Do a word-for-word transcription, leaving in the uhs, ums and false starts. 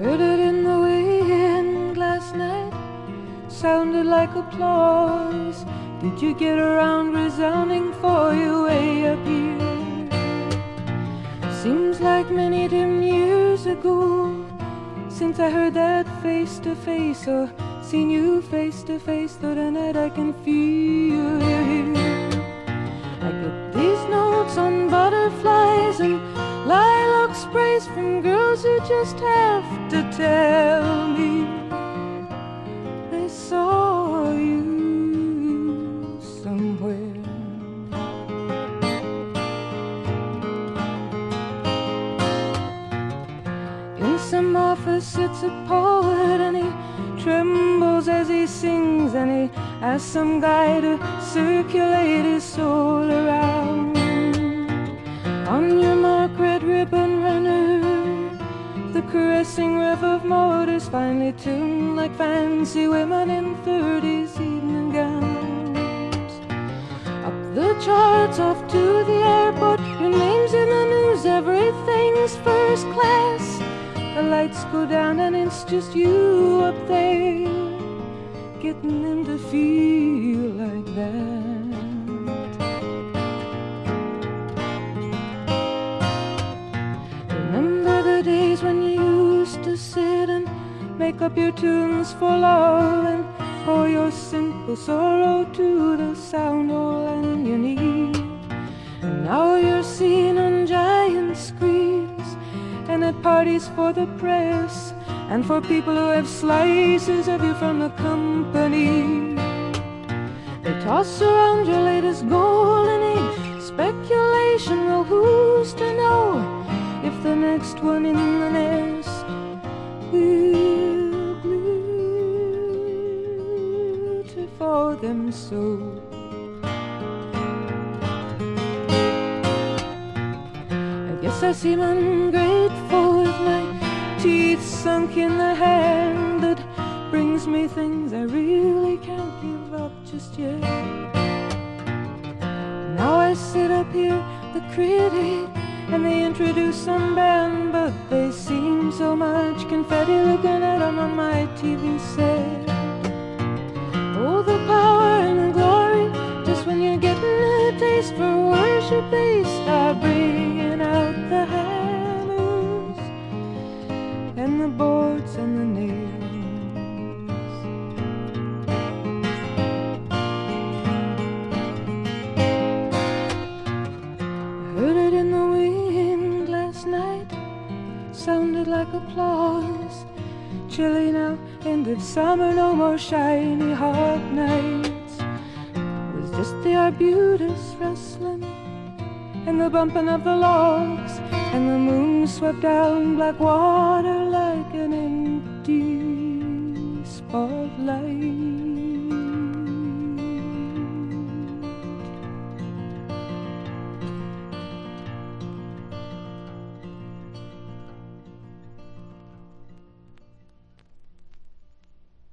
Heard it in the wind last night, sounded like applause. Did you get around resounding for you way up here? Seems like many dim years ago since I heard that face to face, or seen you face to face, though tonight I can feel you here. I get these notes on butterflies and lilac sprays from girls who just have to tell me they saw you somewhere. In some office sits a poet, and he trembles as he sings, and he asks some guy to circulate his soul around. On your mark, red ribbon runner, the caressing rev of motors finely tuned like fancy women in thirties evening gowns. Up the charts, off to the airport, your name's in the news, everything's first class. The lights go down and it's just you up there, getting them to feel like that. Remember the days when you used to sit and make up your tunes for love, and pour your simple sorrow to the sound all on your knee. And now you're seen on giant screens and at parties for the press, and for people who have slices of you from the company. They toss around your latest golden age speculation. Well, who's to know if the next one in the nest will glitter for them so? I guess I seem ungrateful with my teeth sunk in the hand that brings me things I really can't give up just yet. Now I sit up here, the critic, and they introduce some band, but they seem so much confetti looking at them on my T V set. Oh, the power and the glory, just when you're getting a taste for worship, they start bringing out the hammers and the boards and the nails. I heard it in the wind last night, sounded like applause. Chilly now, end of summer, no more shiny hot nights. It was just the arbutus rustling and the bumping of the logs, and the moon swept down black water like an empty spotlight.